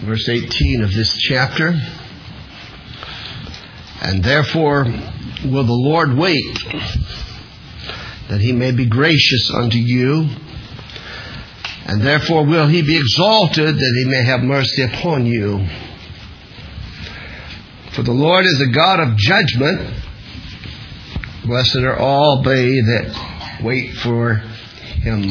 verse 18 of this chapter. And therefore will the Lord wait, that he may be gracious unto you. And therefore will he be exalted, that he may have mercy upon you. For the Lord is a God of judgment. Blessed are all they that wait for him.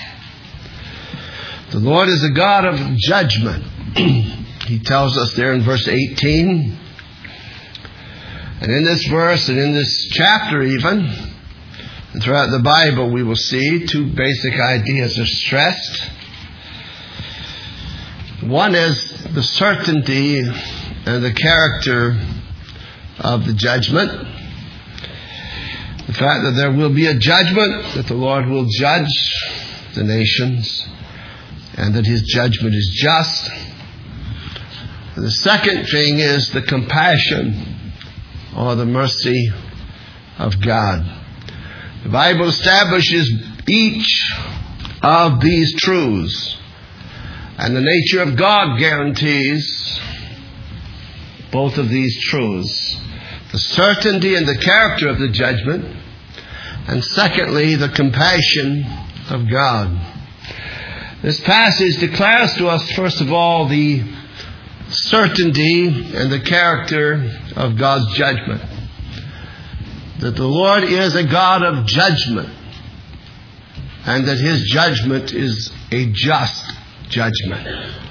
The Lord is a God of judgment. He tells us there in verse 18. And in this verse and in this chapter even, and throughout the Bible, we will see two basic ideas are stressed. One is the certainty and the character of the judgment. The fact that there will be a judgment, that the Lord will judge the nations, and that his judgment is just. And the second thing is the compassion or the mercy of God. The Bible establishes each of these truths, and the nature of God guarantees both of these truths. The certainty and the character of the judgment, and secondly, the compassion of God. This passage declares to us, first of all, the certainty and the character of God's judgment. That the Lord is a God of judgment, and that his judgment is a just judgment.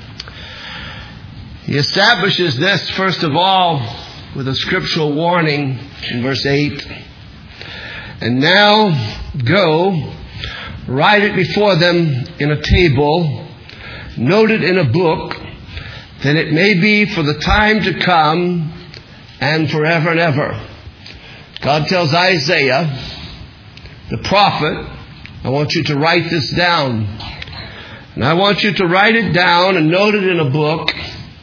He establishes this, first of all, with a scriptural warning in verse 8. And now go, write it before them in a table, note it in a book, that it may be for the time to come and forever and ever. God tells Isaiah, the prophet, I want you to write this down. And I want you to write it down and note it in a book.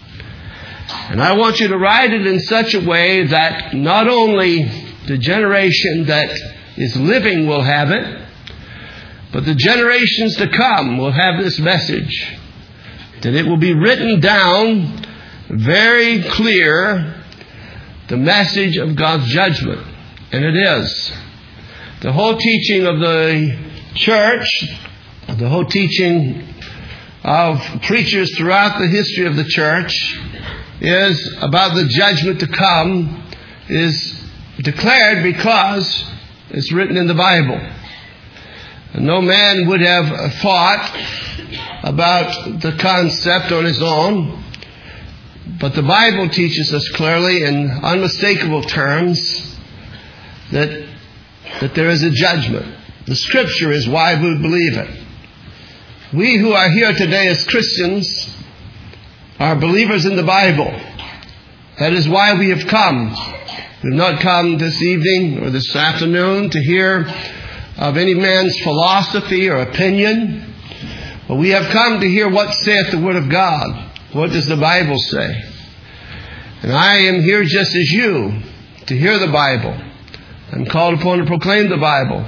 And I want you to write it in such a way that not only the generation that is living will have it, but the generations to come will have this message. That it will be written down very clear, the message of God's judgment. And it is. The whole teaching of the church, the whole teaching of preachers throughout the history of the church is about the judgment to come, is declared because it's written in the Bible. And no man would have thought about the concept on his own, but the Bible teaches us clearly in unmistakable terms that there is a judgment. The Scripture is why we believe it. We who are here today as Christians are believers in the Bible. That is why we have come. We have not come this evening or this afternoon to hear of any man's philosophy or opinion, but we have come to hear what saith the Word of God. What does the Bible say? And I am here just as you to hear the Bible. I'm called upon to proclaim the Bible.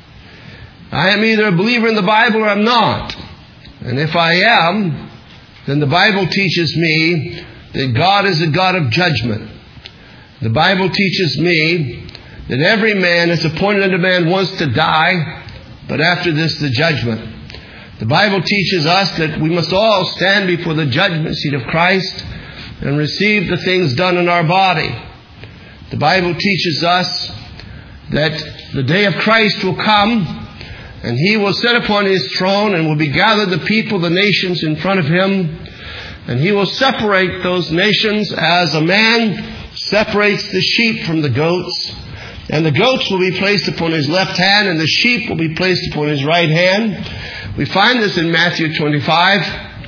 I am either a believer in the Bible or I'm not. And if I am, then the Bible teaches me that God is a God of judgment. The Bible teaches me that every man is appointed unto man once to die, but after this the judgment. The Bible teaches us that we must all stand before the judgment seat of Christ and receive the things done in our body. The Bible teaches us that the day of Christ will come, and he will sit upon his throne and will be gathered the people, the nations in front of him, and he will separate those nations as a man separates the sheep from the goats. And the goats will be placed upon his left hand, and the sheep will be placed upon his right hand. We find this in Matthew 25.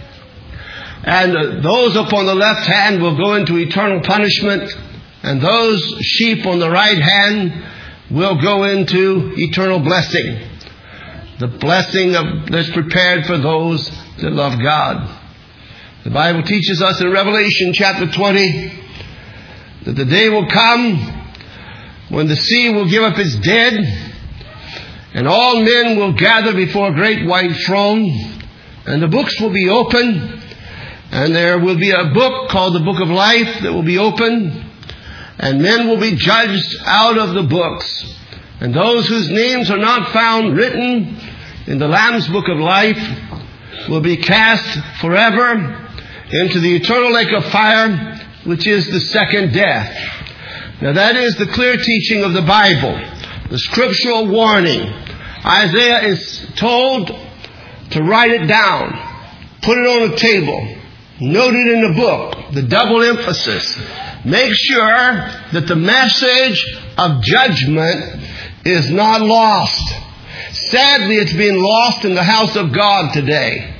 And those upon the left hand will go into eternal punishment, and those sheep on the right hand will go into eternal blessing. The blessing that's prepared for those that love God. The Bible teaches us in Revelation chapter 20 that the day will come when the sea will give up its dead, and all men will gather before a great white throne, and the books will be opened, And there will be a book called the Book of Life that will be opened. And men will be judged out of the books. And those whose names are not found written in the Lamb's Book of Life will be cast forever into the eternal lake of fire, which is the second death. Now that is the clear teaching of the Bible, the scriptural warning. Isaiah is told to write it down, put it on a table, note it in the book, the double emphasis. Make sure that the message of judgment is not lost. Sadly, it's being lost in the house of God today.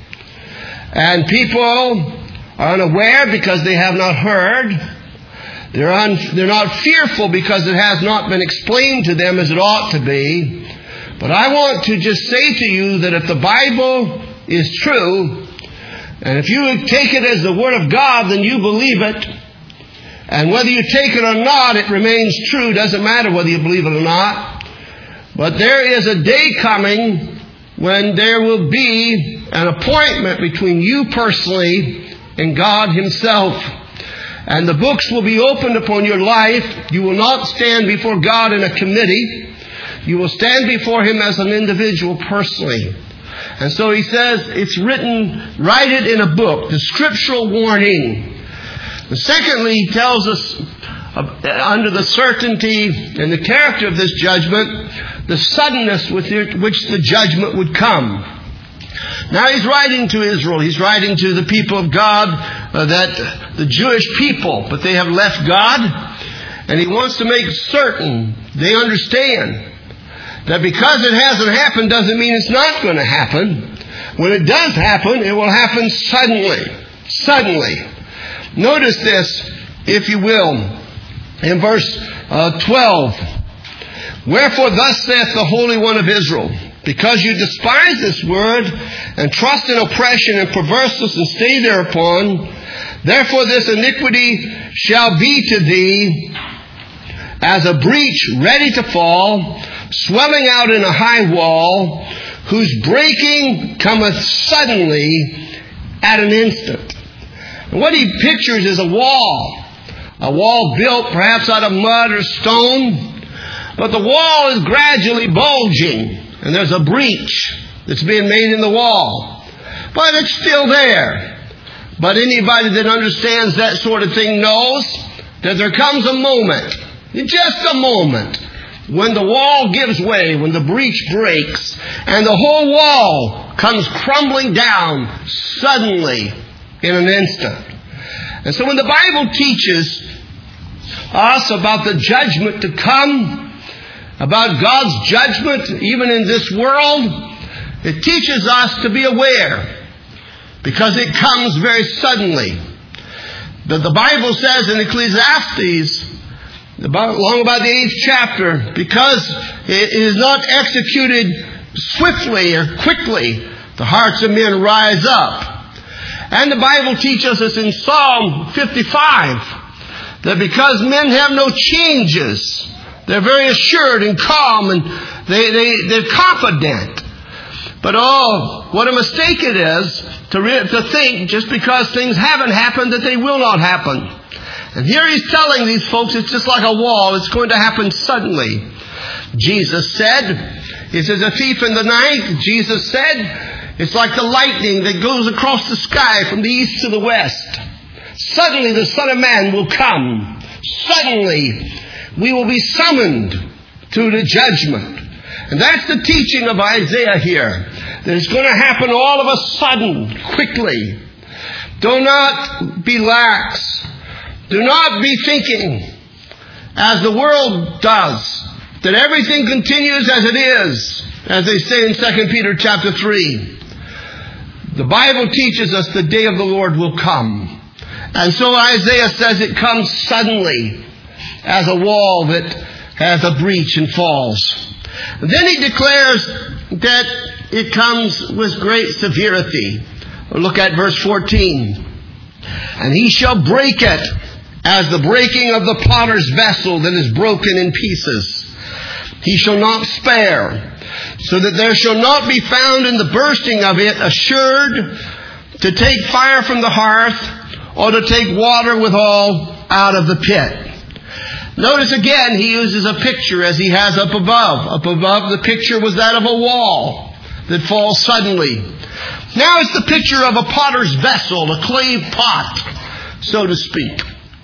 And people are unaware because they have not heard. They're not fearful because it has not been explained to them as it ought to be. But I want to just say to you that if the Bible is true, and if you take it as the Word of God, then you believe it. And whether you take it or not, it remains true. Doesn't matter whether you believe it or not. But there is a day coming when there will be an appointment between you personally and God Himself. And the books will be opened upon your life. You will not stand before God in a committee. You will stand before Him as an individual personally. And so He says, it's written, write it in a book, the scriptural warning. And secondly, He tells us, under the certainty and the character of this judgment, the suddenness with which the judgment would come. Now He's writing to Israel. He's writing to the people of God, that the Jewish people, but they have left God. And He wants to make certain they understand that because it hasn't happened doesn't mean it's not going to happen. When it does happen, it will happen suddenly. Suddenly. Notice this, if you will, in verse 12. Wherefore thus saith the Holy One of Israel, because you despise this word, and trust in oppression and perverseness, and stay thereupon, therefore this iniquity shall be to thee as a breach ready to fall, swelling out in a high wall, whose breaking cometh suddenly at an instant. And what he pictures is a wall built perhaps out of mud or stone, but the wall is gradually bulging, and there's a breach that's being made in the wall. But it's still there. But anybody that understands that sort of thing knows that there comes a moment, just a moment, when the wall gives way, when the breach breaks, and the whole wall comes crumbling down suddenly in an instant. And so when the Bible teaches us about the judgment to come, about God's judgment even in this world, it teaches us to be aware, because it comes very suddenly. The Bible says in Ecclesiastes, long about the 8th chapter, because it is not executed swiftly or quickly, the hearts of men rise up. And the Bible teaches us in Psalm 55 that because men have no changes, they're very assured and calm, and they're confident. But what a mistake it is to think just because things haven't happened that they will not happen. And here He's telling these folks it's just like a wall. It's going to happen suddenly. Jesus said, it's as a thief in the night. Jesus said, it's like the lightning that goes across the sky from the east to the west. Suddenly the Son of Man will come. Suddenly we will be summoned to the judgment. And that's the teaching of Isaiah here. That it's going to happen all of a sudden, quickly. Do not be lax. Do not be thinking, as the world does, that everything continues as it is, as they say in 2 Peter chapter 3. The Bible teaches us the day of the Lord will come. And so Isaiah says it comes suddenly, as a wall that has a breach and falls. Then he declares that it comes with great severity. Look at verse 14. And he shall break it as the breaking of the potter's vessel that is broken in pieces. He shall not spare, so that there shall not be found in the bursting of it assured to take fire from the hearth, or to take water withal out of the pit. Notice again, he uses a picture as he has up above. Up above, the picture was that of a wall that falls suddenly. Now it's the picture of a potter's vessel, a clay pot, so to speak,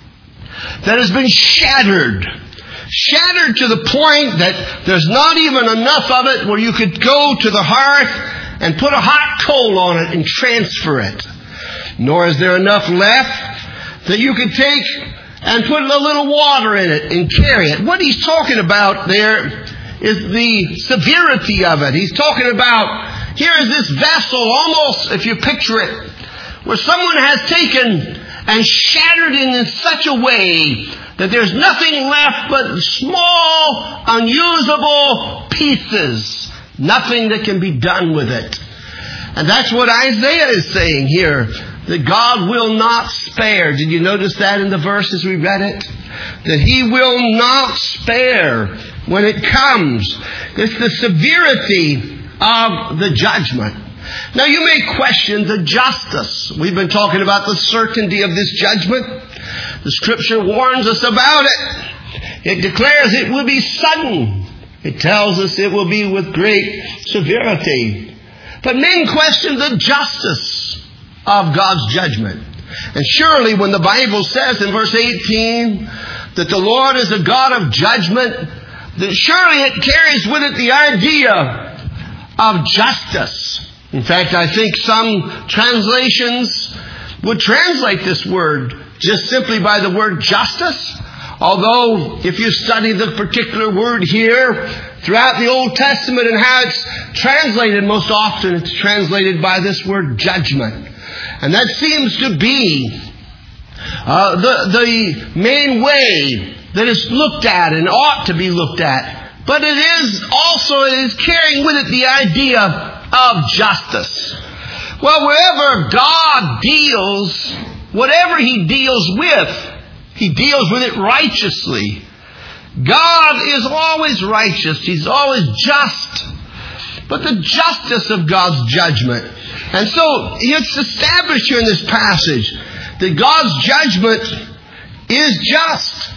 that has been shattered. Shattered to the point that there's not even enough of it where you could go to the hearth and put a hot coal on it and transfer it. Nor is there enough left that you could take and put a little water in it and carry it. What he's talking about there is the severity of it. He's talking about, here is this vessel, almost, if you picture it, where someone has taken and shattered it in such a way that there's nothing left but small, unusable pieces. Nothing that can be done with it. And that's what Isaiah is saying here, that God will not spare. Did you notice that in the verse as we read it? That He will not spare when it comes. It's the severity of the judgment. Now you may question the justice. We've been talking about the certainty of this judgment. The Scripture warns us about it. It declares it will be sudden. It tells us it will be with great severity. But men question the justice of God's judgment. And surely when the Bible says in verse 18 that the Lord is a God of judgment, that surely it carries with it the idea of justice. In fact, I think some translations would translate this word just simply by the word justice. Although, if you study the particular word here throughout the Old Testament and how it's translated, most often it's translated by this word judgment. And that seems to be the main way that it's looked at and ought to be looked at. But it is carrying with it the idea of justice. Well, wherever God deals, whatever He deals with, He deals with it righteously. God is always righteous. He's always just. But the justice of God's judgment. And so it's established here in this passage that God's judgment is just.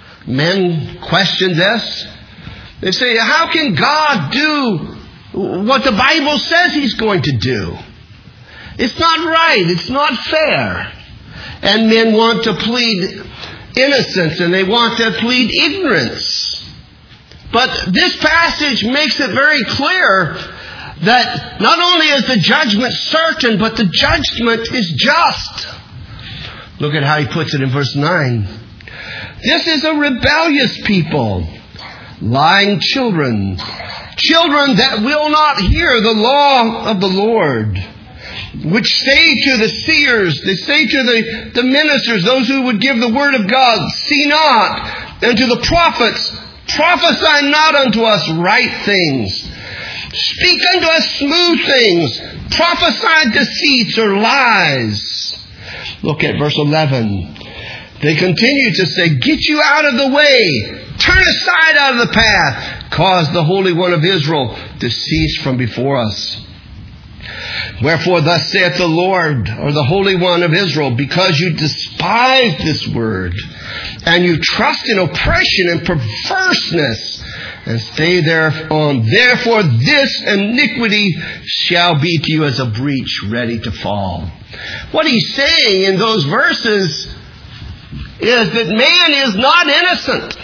Men question this. They say, how can God do what the Bible says He's going to do? It's not right. It's not fair. And men want to plead innocence and they want to plead ignorance. But this passage makes it very clear that not only is the judgment certain, but the judgment is just. Look at how he puts it in verse 9. This is a rebellious people, lying children, children that will not hear the law of the Lord, which say to the seers, they say to the ministers, those who would give the word of God, see not, and to the prophets, prophesy not unto us right things. Speak unto us smooth things. Prophesy deceits or lies. Look at verse 11. They continue to say, get you out of the way. Turn aside out of the path. Cause the Holy One of Israel to cease from before us. Wherefore thus saith the Lord, or the Holy One of Israel, because you despise this word, and you trust in oppression and perverseness, and stay thereon. Therefore this iniquity shall be to you as a breach ready to fall. What he's saying in those verses is that man is not innocent,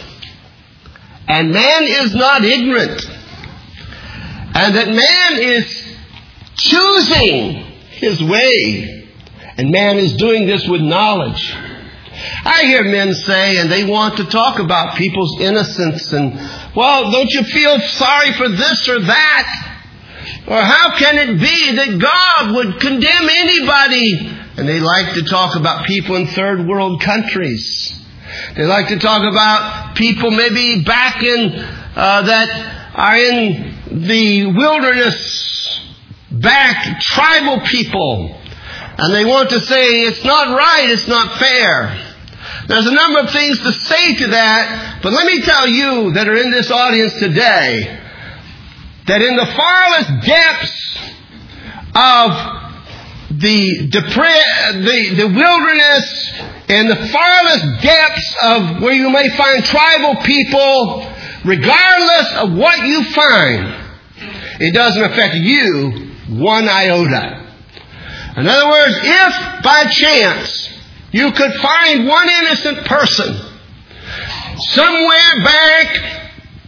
and man is not ignorant, and that man is choosing his way, and man is doing this with knowledge. I hear men say, and they want to talk about people's innocence, and, well, don't you feel sorry for this or that? Or how can it be that God would condemn anybody? And they like to talk about people in third world countries. They like to talk about people maybe back in, that are in the wilderness, back tribal people. And they want to say it's not right, it's not fair. There's a number of things to say to that, but let me tell you that are in this audience today, that in the farthest depths of the wilderness and the farthest depths of where you may find tribal people, regardless of what you find, it doesn't affect you one iota. In other words, if by chance you could find one innocent person somewhere back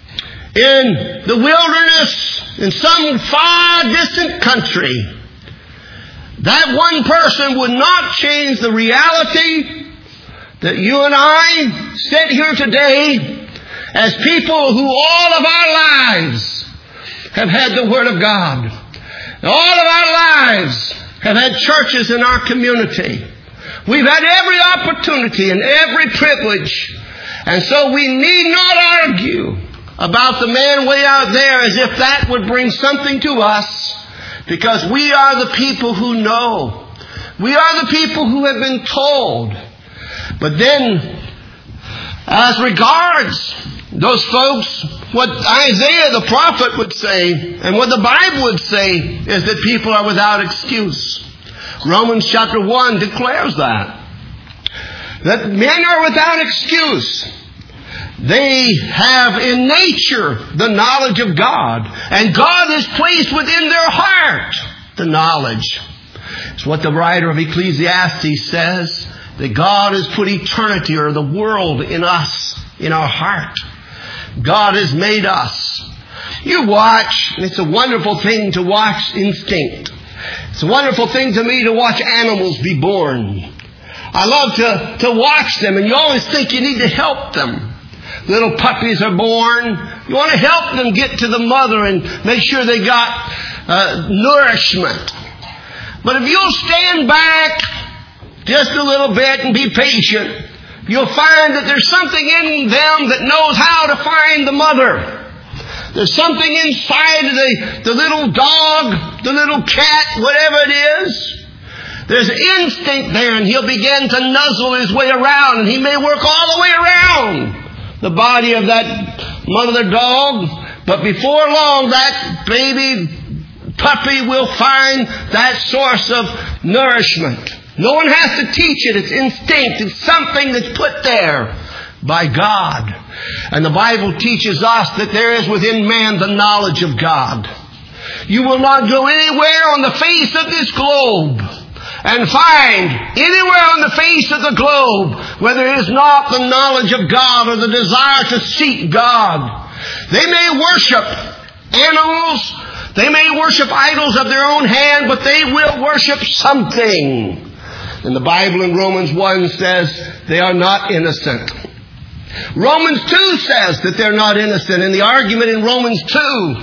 in the wilderness in some far distant country, that one person would not change the reality that you and I sit here today as people who all of our lives have had the Word of God. All of our lives have had churches in our community. We've had every opportunity and every privilege. And so we need not argue about the man way out there as if that would bring something to us, because we are the people who know. We are the people who have been told. But then, as regards those folks, what Isaiah the prophet would say, and what the Bible would say, is that people are without excuse. Romans chapter 1 declares that men are without excuse. They have in nature the knowledge of God, and God has placed within their heart the knowledge. It's what the writer of Ecclesiastes says, that God has put eternity or the world in us, in our heart. God has made us. You watch, and it's a wonderful thing to watch instinct. It's a wonderful thing to me to watch animals be born. I love to watch them, and you always think you need to help them. Little puppies are born. You want to help them get to the mother and make sure they got nourishment. But if you'll stand back just a little bit and be patient, you'll find that there's something in them that knows how to find the mother. There's something inside of the little dog, the little cat, whatever it is. There's instinct there, and he'll begin to nuzzle his way around, and he may work all the way around the body of that mother dog. But before long, that baby puppy will find that source of nourishment. No one has to teach it. It's instinct. It's something that's put there by God. And the Bible teaches us that there is within man the knowledge of God. You will not go anywhere on the face of this globe and find anywhere on the face of the globe where there is not the knowledge of God or the desire to seek God. They may worship animals. They may worship idols of their own hand, but they will worship something. And the Bible in Romans 1 says they are not innocent. Romans 2 says that they're not innocent. And the argument in Romans 2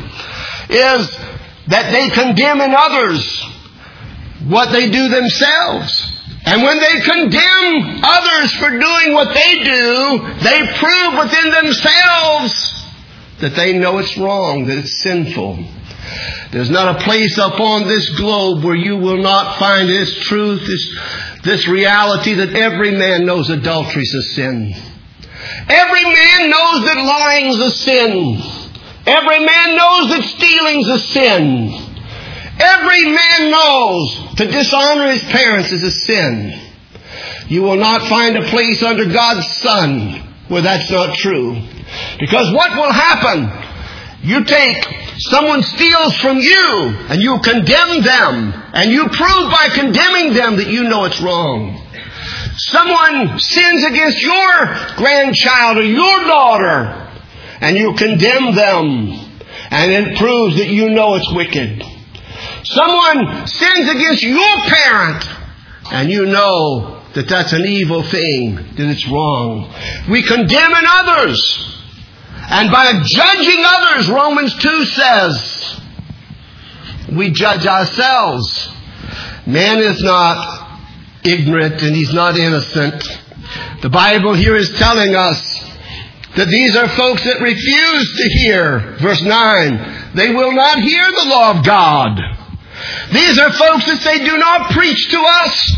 is that they condemn in others what they do themselves. And when they condemn others for doing what they do, they prove within themselves that they know it's wrong, that it's sinful. There's not a place upon this globe where you will not find this truth, this reality that every man knows adultery is a sin. Every man knows that lying is a sin. Every man knows that stealing is a sin. Every man knows to dishonor his parents is a sin. You will not find a place under God's sun where that's not true. Because what will happen? You take, someone steals from you, and you condemn them, and you prove by condemning them that you know it's wrong. Someone sins against your grandchild or your daughter, and you condemn them, and it proves that you know it's wicked. Someone sins against your parent, and you know that that's an evil thing, that it's wrong. We condemn in others. And by judging others, Romans 2 says, we judge ourselves. Man is not ignorant and he's not innocent. The Bible here is telling us that these are folks that refuse to hear. Verse 9, they will not hear the law of God. These are folks that say, do not preach to us.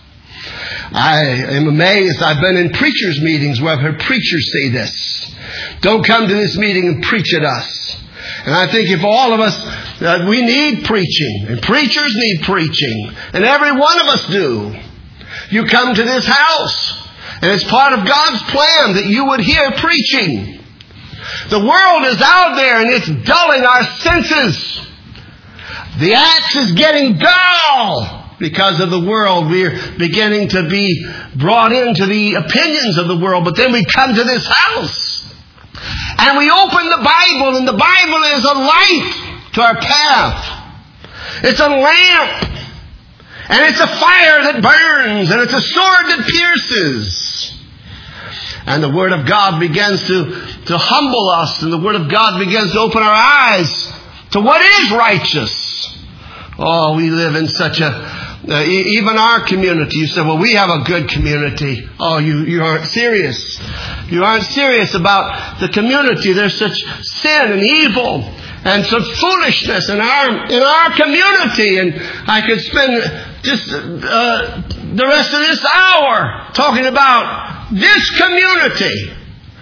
I am amazed. I've been in preachers' meetings where I've heard preachers say this. Don't come to this meeting and preach at us. And I think if all of us, we need preaching, and preachers need preaching, and every one of us do. You come to this house, and it's part of God's plan that you would hear preaching. The world is out there, and it's dulling our senses. The axe is getting dull because of the world. We're beginning to be brought into the opinions of the world, but then we come to this house. And we open the Bible, and the Bible is a light to our path. It's a lamp. And it's a fire that burns. And it's a sword that pierces. And the Word of God begins to humble us. And the Word of God begins to open our eyes to what is righteous. Oh, we live in such even our community. You say, well, we have a good community. Oh, you aren't serious. You aren't serious about the community. There's such sin and evil and such foolishness in our community. And I could spend just the rest of this hour talking about this community.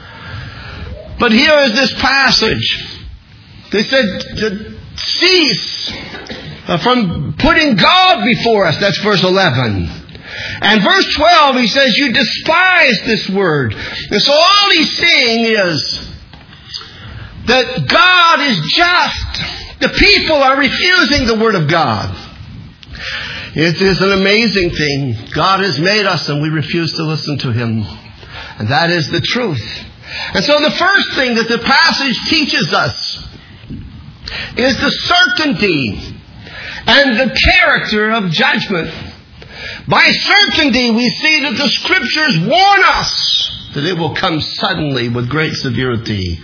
But here is this passage. They said to cease from putting God before us. That's verse 11. And verse 12, he says, you despise this word. And so all he's saying is that God is just. The people are refusing the word of God. It is an amazing thing. God has made us and we refuse to listen to Him. And that is the truth. And so the first thing that the passage teaches us is the certainty and the character of judgment. By certainty, we see that the Scriptures warn us that it will come suddenly with great severity.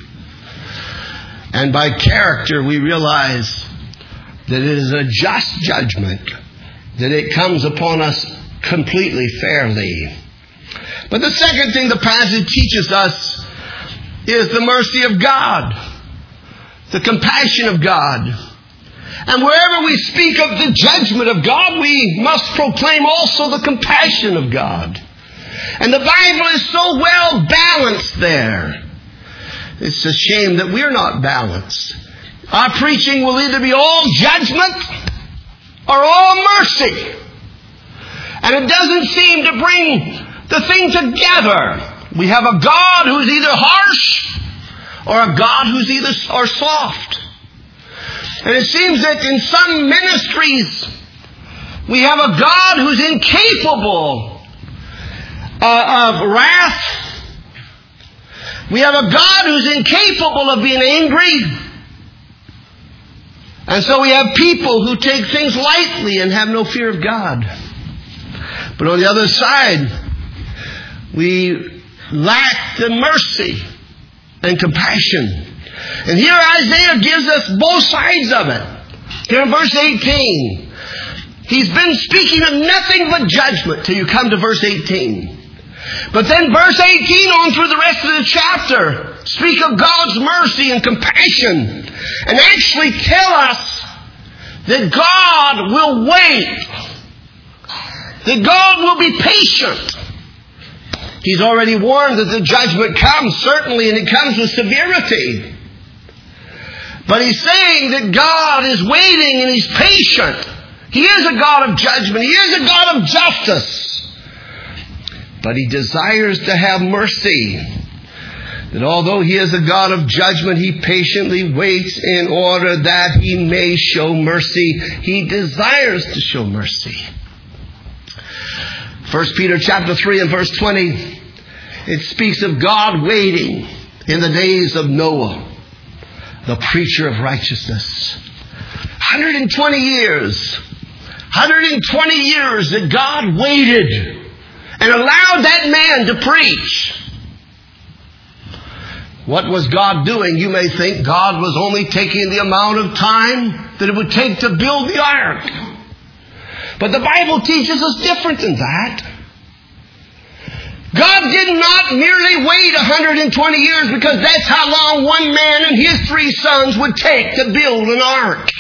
And by character, we realize that it is a just judgment, that it comes upon us completely fairly. But the second thing the passage teaches us is the mercy of God, the compassion of God. And wherever we speak of the judgment of God, we must proclaim also the compassion of God. And the Bible is so well balanced there. It's a shame that we're not balanced. Our preaching will either be all judgment or all mercy. And it doesn't seem to bring the thing together. We have a God who's either harsh or a God who's either soft. And it seems that in some ministries we have a God who's incapable of wrath. We have a God who's incapable of being angry. And so we have people who take things lightly and have no fear of God. But on the other side, we lack the mercy and compassion. And here Isaiah gives us both sides of it. Here in verse 18, he's been speaking of nothing but judgment till you come to verse 18. But then verse 18 on through the rest of the chapter speak of God's mercy and compassion and actually tell us that God will wait, that God will be patient. He's already warned that the judgment comes, certainly, and it comes with severity. But he's saying that God is waiting and He's patient. He is a God of judgment. He is a God of justice. But He desires to have mercy. That although He is a God of judgment, He patiently waits in order that He may show mercy. He desires to show mercy. 1 Peter chapter 3 and verse 20, it speaks of God waiting in the days of Noah, the preacher of righteousness. 120 years. 120 years that God waited and allowed that man to preach. What was God doing? You may think God was only taking the amount of time that it would take to build the ark. But the Bible teaches us different than that. God did not merely wait 120 years because that's how long one man and his 3 sons would take to build an ark.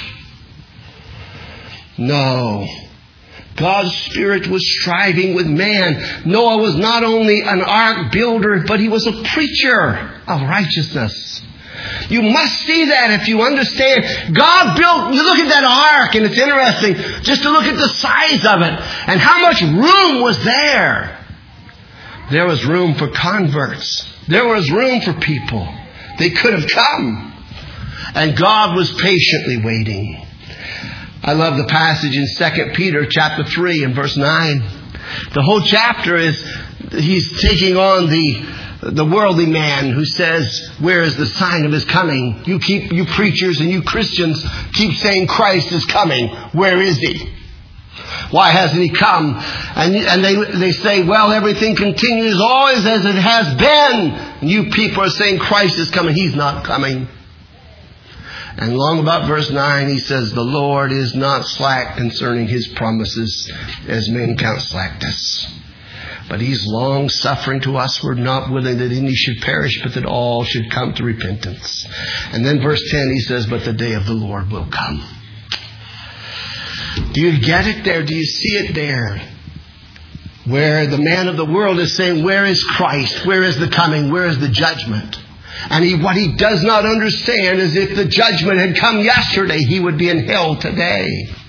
No. God's Spirit was striving with man. Noah was not only an ark builder, but he was a preacher of righteousness. You must see that if you understand. God built, you look at that ark, and it's interesting just to look at the size of it and how much room was there. There was room for converts. There was room for people. They could have come. And God was patiently waiting. I love the passage in 2 Peter chapter 3 and verse 9. The whole chapter is, he's taking on the worldly man who says, where is the sign of his coming? You preachers and you Christians keep saying Christ is coming. Where is he? Why hasn't he come? And they say, well, everything continues always as it has been. And you people are saying Christ is coming. He's not coming. And along about verse 9, he says, the Lord is not slack concerning his promises, as men count slackness. But he's long suffering to us. We're not willing that any should perish, but that all should come to repentance. And then verse 10, he says, but the day of the Lord will come. Do you get it there? Do you see it there? Where the man of the world is saying, where is Christ? Where is the coming? Where is the judgment? And what he does not understand is if the judgment had come yesterday, he would be in hell today.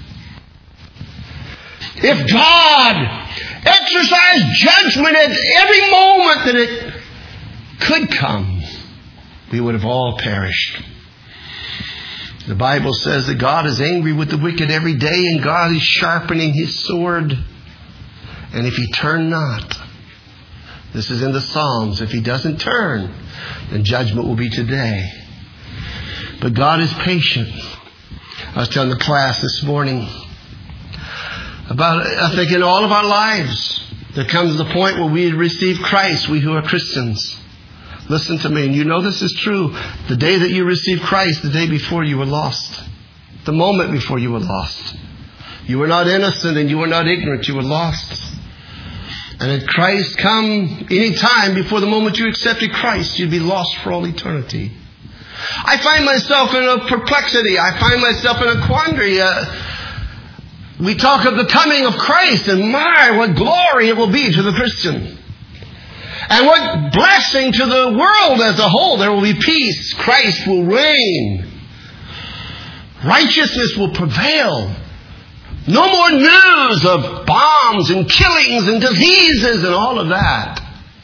If God exercised judgment at every moment that it could come, we would have all perished. The Bible says that God is angry with the wicked every day, and God is sharpening his sword. And if he turn not, this is in the Psalms, if he doesn't turn, then judgment will be today. But God is patient. I was telling the class this morning about, I think in all of our lives, there comes the point where we receive Christ, we who are Christians. Listen to me, and you know this is true. The day that you received Christ, the day before you were lost. The moment before you were lost. You were not innocent and you were not ignorant, you were lost. And had Christ come any time before the moment you accepted Christ, you'd be lost for all eternity. I find myself in a perplexity. I find myself in a quandary. We talk of the coming of Christ, and my, what glory it will be to the Christian. And what blessing to the world as a whole. There will be peace. Christ will reign. Righteousness will prevail. No more news of bombs and killings and diseases and all of that.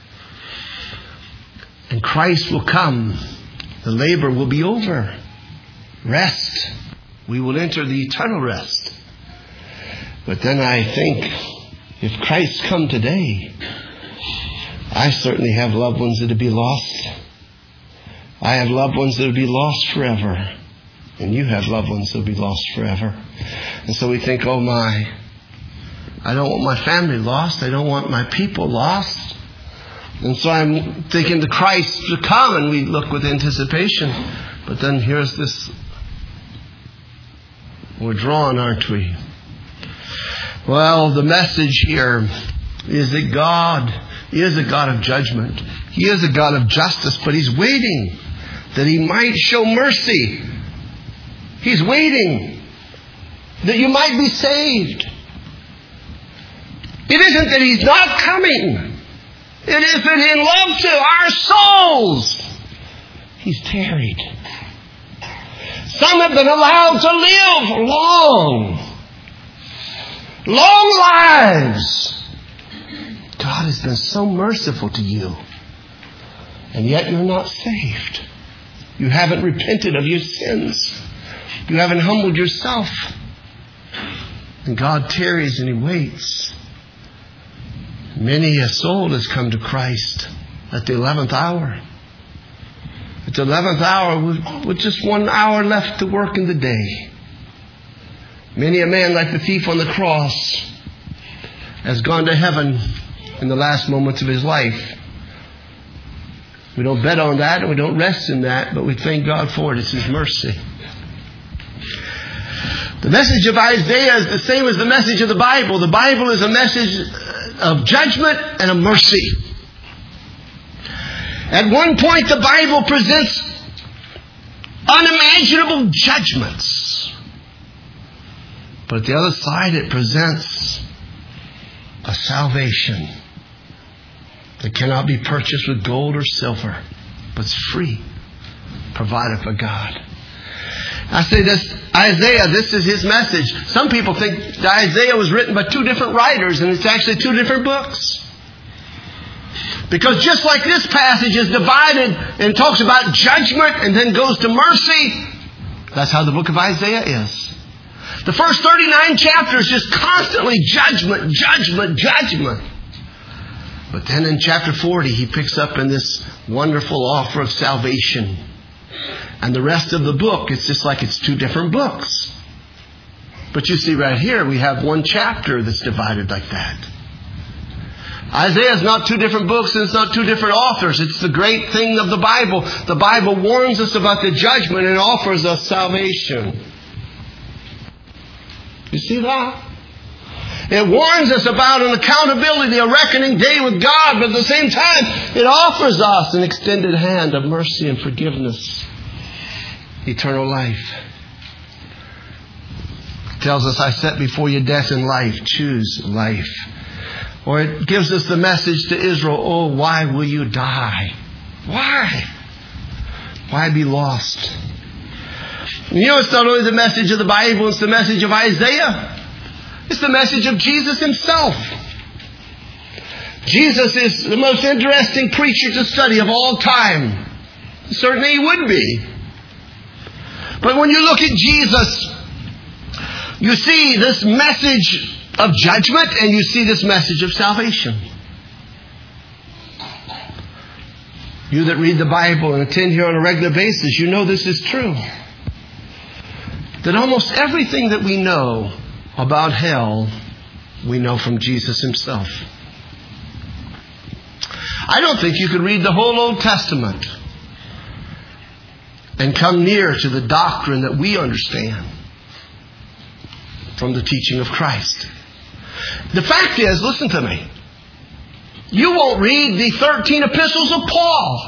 And Christ will come. The labor will be over. Rest. We will enter the eternal rest. But then I think, if Christ come today, I certainly have loved ones that will be lost. I have loved ones that will be lost forever. And you have loved ones that will be lost forever. And so we think, oh my, I don't want my family lost. I don't want my people lost. And so I'm thinking to Christ to come, and we look with anticipation. But then here's this. We're drawn, aren't we? Well, the message here is that God is a God of judgment. He is a God of justice, but He's waiting that He might show mercy. He's waiting that you might be saved. It isn't that He's not coming. It is that in love to our souls, He's tarried. Some have been allowed to live long lives. God has been so merciful to you. And yet you're not saved. You haven't repented of your sins. You haven't humbled yourself. And God tarries and He waits. Many a soul has come to Christ at the 11th hour. At the 11th hour, with just 1 hour left to work in the day. Many a man, like the thief on the cross, has gone to heaven in the last moments of his life. We don't bet on that, and we don't rest in that, but we thank God for it. It's His mercy. The message of Isaiah is the same as the message of the Bible. The Bible is a message of judgment and of mercy. At one point, the Bible presents unimaginable judgments. But at the other side, it presents a salvation that cannot be purchased with gold or silver, but it's free. provideth a God. I say this, Isaiah, this is his message. Some people think that Isaiah was written by two different writers, and it's actually two different books. Because just like this passage is divided and talks about judgment and then goes to mercy, that's how the book of Isaiah is. The first 39 chapters just constantly judgment, judgment, judgment. But then in chapter 40, he picks up in this wonderful offer of salvation. And the rest of the book, it's just like it's two different books. But you see right here, we have one chapter that's divided like that. Isaiah is not two different books and it's not two different authors. It's the great thing of the Bible. The Bible warns us about the judgment and offers us salvation. You see that? It warns us about an accountability, a reckoning day with God, but at the same time, it offers us an extended hand of mercy and forgiveness. Eternal life. It tells us, I set before you death and life. Choose life. Or it gives us the message to Israel, oh, why will you die? Why? Why be lost? You know, it's not only the message of the Bible, it's the message of Isaiah. It's the message of Jesus himself. Jesus is the most interesting preacher to study of all time. Certainly he would be. But when you look at Jesus, you see this message of judgment and you see this message of salvation. You that read the Bible and attend here on a regular basis, you know this is true. That almost everything that we know about hell, we know from Jesus himself. I don't think you could read the whole Old Testament and come near to the doctrine that we understand from the teaching of Christ. The fact is, listen to me, you won't read the 13 epistles of Paul.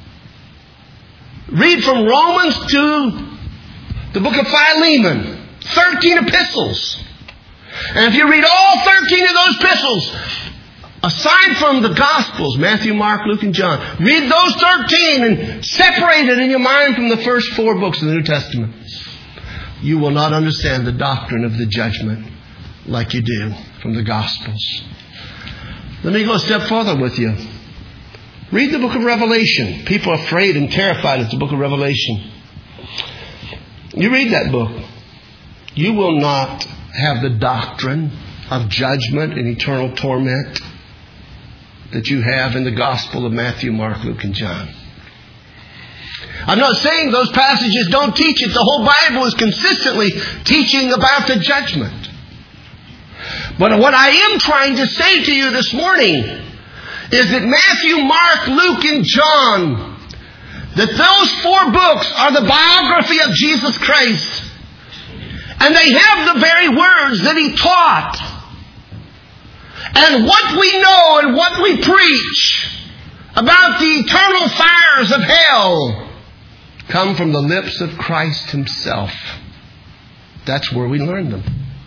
Read from Romans to the book of Philemon. 13 epistles. And if you read all 13 of those epistles, aside from the Gospels, Matthew, Mark, Luke, and John, read those 13 and separate it in your mind from the first 4 books of the New Testament. You will not understand the doctrine of the judgment like you do from the Gospels. Let me go a step further with you. Read the book of Revelation. People are afraid and terrified of the book of Revelation. You read that book. You will not have the doctrine of judgment and eternal torment that you have in the Gospel of Matthew, Mark, Luke, and John. I'm not saying those passages don't teach it. The whole Bible is consistently teaching about the judgment. But what I am trying to say to you this morning is that Matthew, Mark, Luke, and John, that those 4 books are the biography of Jesus Christ. And they have the very words that he taught. And what we know and what we preach about the eternal fires of hell come from the lips of Christ himself. That's where we learn them.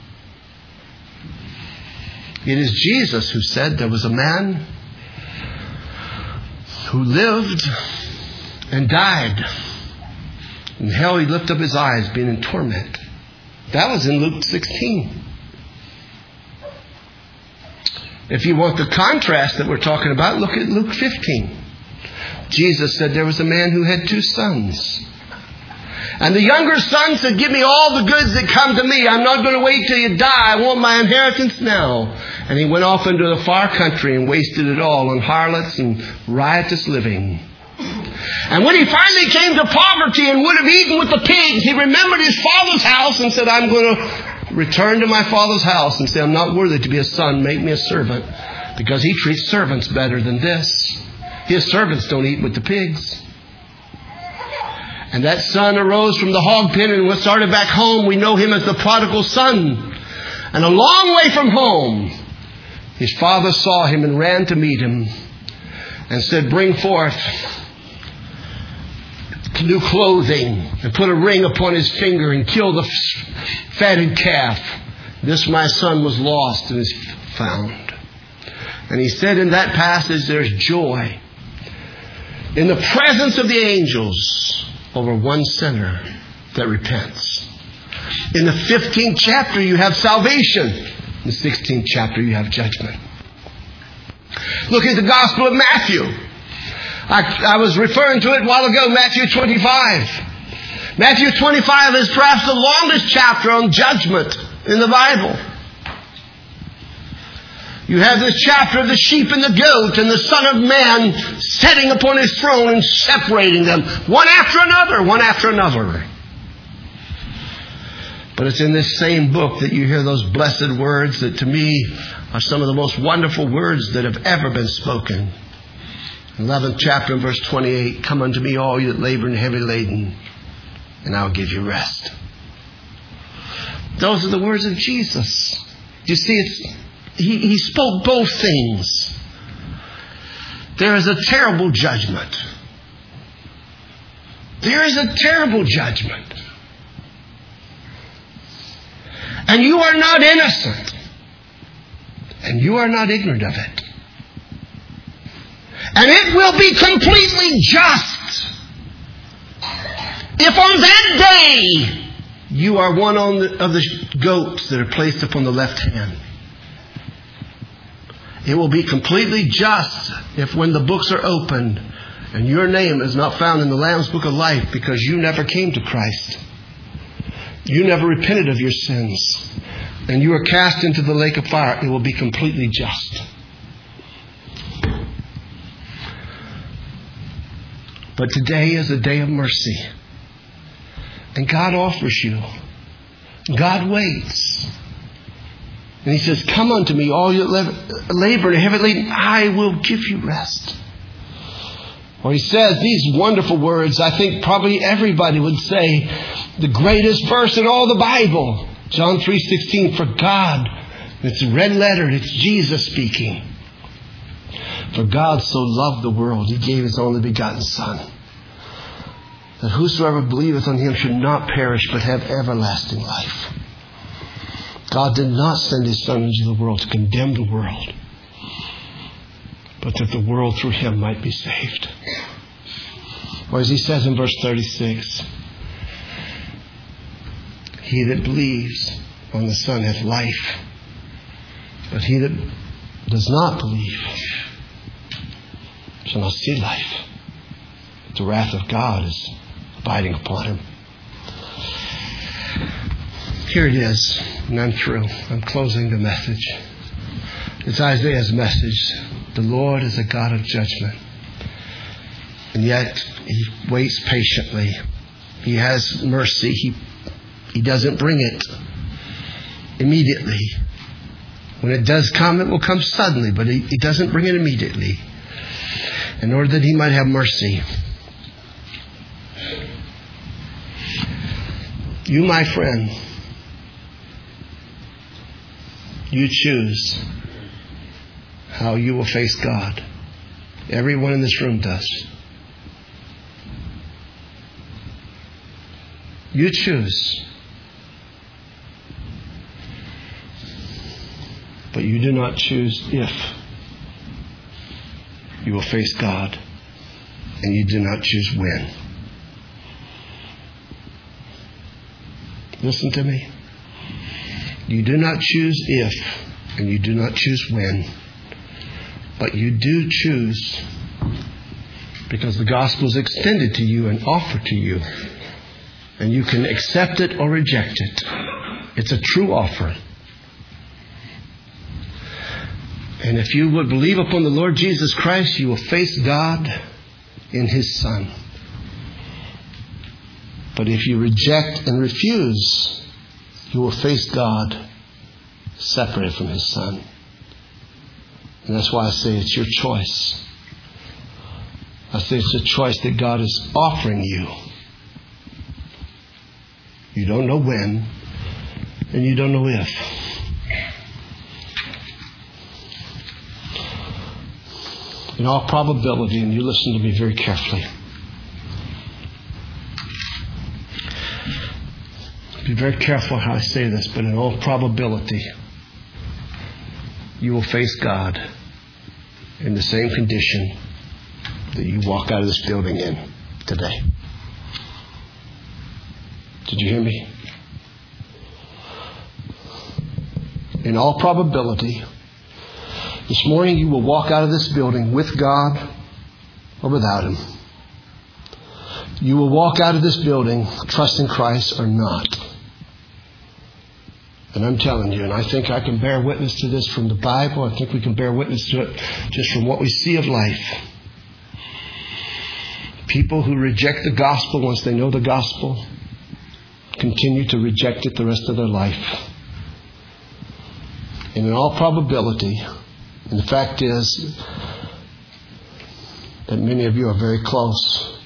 It is Jesus who said there was a man who lived and died. In hell he lifted up his eyes, being in torment. That was in Luke 16. If you want the contrast that we're talking about, look at Luke 15. Jesus said there was a man who had 2 sons. And the younger son said, give me all the goods that come to me. I'm not going to wait till you die. I want my inheritance now. And he went off into the far country and wasted it all on harlots and riotous living. And when he finally came to poverty and would have eaten with the pigs, he remembered his father's house and said, I'm going to return to my father's house and say, I'm not worthy to be a son. Make me a servant. Because he treats servants better than this. His servants don't eat with the pigs. And that son arose from the hog pen and started back home. We know him as the prodigal son. And a long way from home, his father saw him and ran to meet him and said, bring forth new clothing and put a ring upon his finger and kill the fatted calf. This my son was lost and is found. And he said in that passage, there's joy in the presence of the angels over one sinner that repents. In the 15th chapter, you have salvation. In the 16th chapter, you have judgment. Look at the Gospel of Matthew. I was referring to it a while ago, Matthew 25. Matthew 25 is perhaps the longest chapter on judgment in the Bible. You have this chapter of the sheep and the goat and the Son of Man sitting upon His throne and separating them one after another, one after another. But it's in this same book that you hear those blessed words that to me are some of the most wonderful words that have ever been spoken. 11th chapter and verse 28, "Come unto me all you that labor and heavy laden, and I'll give you rest." Those are the words of Jesus. You see, He spoke both things. There is a terrible judgment. There is a terrible judgment. And you are not innocent. And you are not ignorant of it. And it will be completely just if on that day you are one of the goats that are placed upon the left hand. It will be completely just if when the books are opened and your name is not found in the Lamb's Book of Life because you never came to Christ. You never repented of your sins. And you are cast into the lake of fire. It will be completely just. But today is a day of mercy. And God offers you. God waits. And He says, "Come unto me, all you labor and heavy laden, I will give you rest." Or He says these wonderful words, I think probably everybody would say, the greatest verse in all the Bible. John 3:16, "For God," it's red lettered, it's Jesus speaking. "For God so loved the world, He gave His only begotten Son, that whosoever believeth on Him should not perish, but have everlasting life." God did not send His Son into the world to condemn the world, but that the world through Him might be saved. Or as He says in verse 36, "He that believes on the Son hath life, but he that does not believe shall not see life. But the wrath of God is abiding upon him." Here it is, and I'm through. I'm closing the message. It's Isaiah's message. The Lord is a God of judgment. And yet, He waits patiently. He has mercy. He doesn't bring it immediately. When it does come, it will come suddenly, but He doesn't bring it immediately. In order that He might have mercy. You, my friend, you choose how you will face God. Everyone in this room does. You choose. But you do not choose if you will face God. And you do not choose when. Listen to me. You do not choose if, and you do not choose when. But you do choose because the gospel is extended to you and offered to you. And you can accept it or reject it. It's a true offer. And if you would believe upon the Lord Jesus Christ, you will face God in His Son. But if you reject and refuse, you will face God separated from His Son. And that's why I say it's your choice. I say it's a choice that God is offering you. You don't know when, and you don't know if. In all probability, and you listen to me very carefully, be very careful how I say this, but in all probability, you will face God in the same condition that you walk out of this building in today. Did you hear me? In all probability, this morning you will walk out of this building with God or without Him. You will walk out of this building trusting Christ or not. And I'm telling you, and I think I can bear witness to this from the Bible. I think we can bear witness to it just from what we see of life. People who reject the gospel once they know the gospel continue to reject it the rest of their life. And in all probability, and the fact is that many of you are very close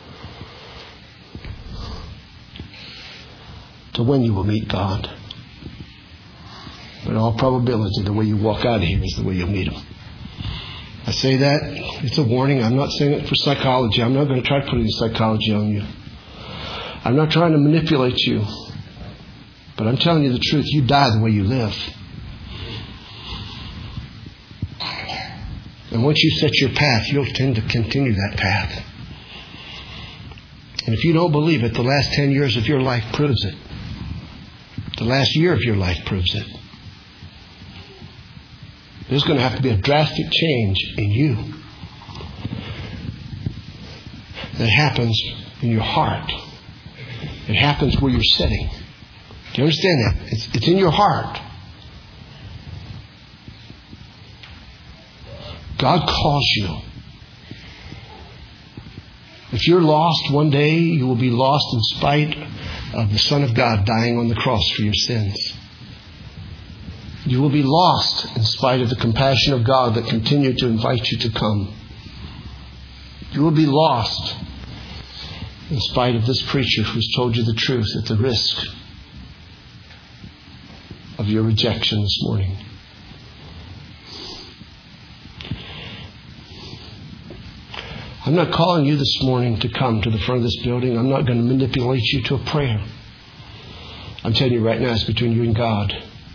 to when you will meet God. But in all probability, the way you walk out of here is the way you'll meet Him. I say that, it's a warning. I'm not saying it for psychology. I'm not going to try to put any psychology on you. I'm not trying to manipulate you. But I'm telling you the truth. You die the way you live. And once you set your path, you'll tend to continue that path. And if you don't believe it, the last 10 years of your life proves it. The last year of your life proves it. There's going to have to be a drastic change in you that happens in your heart. It happens where you're sitting. Do you understand that? It's in your heart. God calls you. If you're lost one day, you will be lost in spite of the Son of God dying on the cross for your sins. You will be lost in spite of the compassion of God that continued to invite you to come. You will be lost in spite of this preacher who's told you the truth at the risk of your rejection this morning. I'm not calling you this morning to come to the front of this building. I'm not going to manipulate you to a prayer. I'm telling you right now, it's between you and God.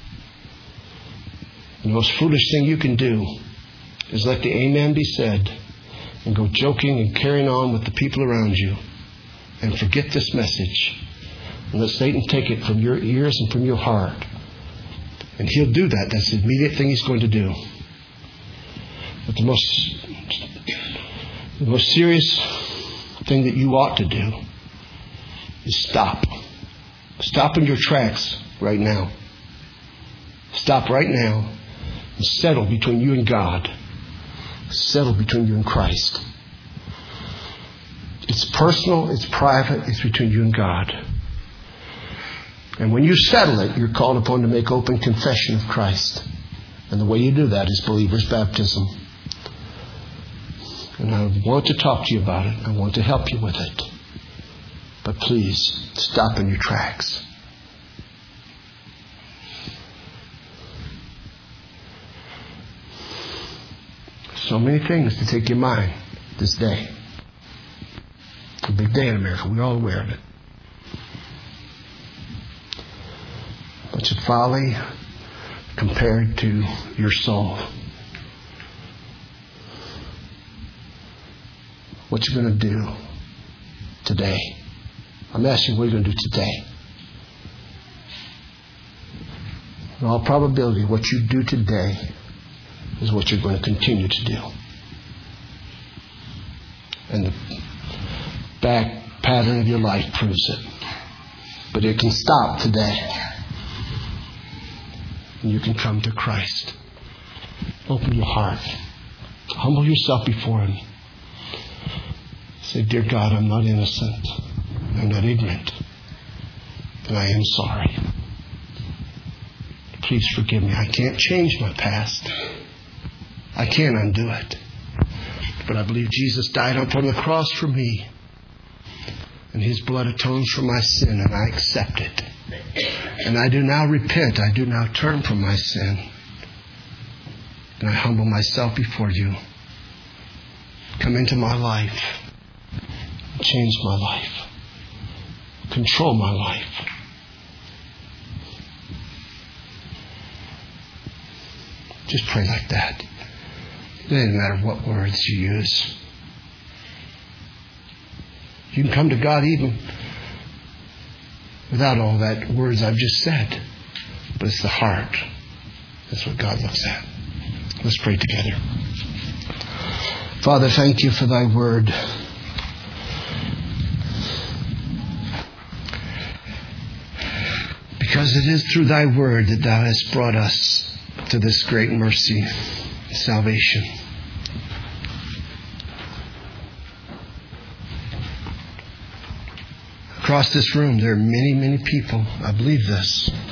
The most foolish thing you can do is let the amen be said and go joking and carrying on with the people around you and forget this message and let Satan take it from your ears and from your heart. And he'll do that. That's the immediate thing he's going to do. But the most serious thing that you ought to do is stop. Stop in your tracks right now. Stop right now and settle between you and God. Settle between you and Christ. It's personal, it's private, it's between you and God. And when you settle it, you're called upon to make open confession of Christ. And the way you do that is believer's baptism. And I want to talk to you about it. I want to help you with it. But please, stop in your tracks. So many things to take your mind this day. It's a big day in America. We're all aware of it. A bunch of folly compared to your soul. What you're going to do today. I'm asking you what you're going to do today. In all probability, what you do today is what you're going to continue to do. And the back pattern of your life proves it. But it can stop today. And you can come to Christ. Open your heart. Humble yourself before Him. Say, dear God, I'm not innocent. I'm not ignorant. And I am sorry. Please forgive me. I can't change my past. I can't undo it. But I believe Jesus died upon the cross for me. And His blood atones for my sin, and I accept it. And I do now repent. I do now turn from my sin. And I humble myself before you. Come into my life. Change my life. Control my life. Just pray like that. It doesn't matter what words you use. You can come to God even without all that words I've just said. But it's the heart. That's what God looks at. Let's pray together. Father, thank you for thy word. Because it is through thy word that thou hast brought us to this great mercy, salvation. Across this room, there are many, many people, I believe this,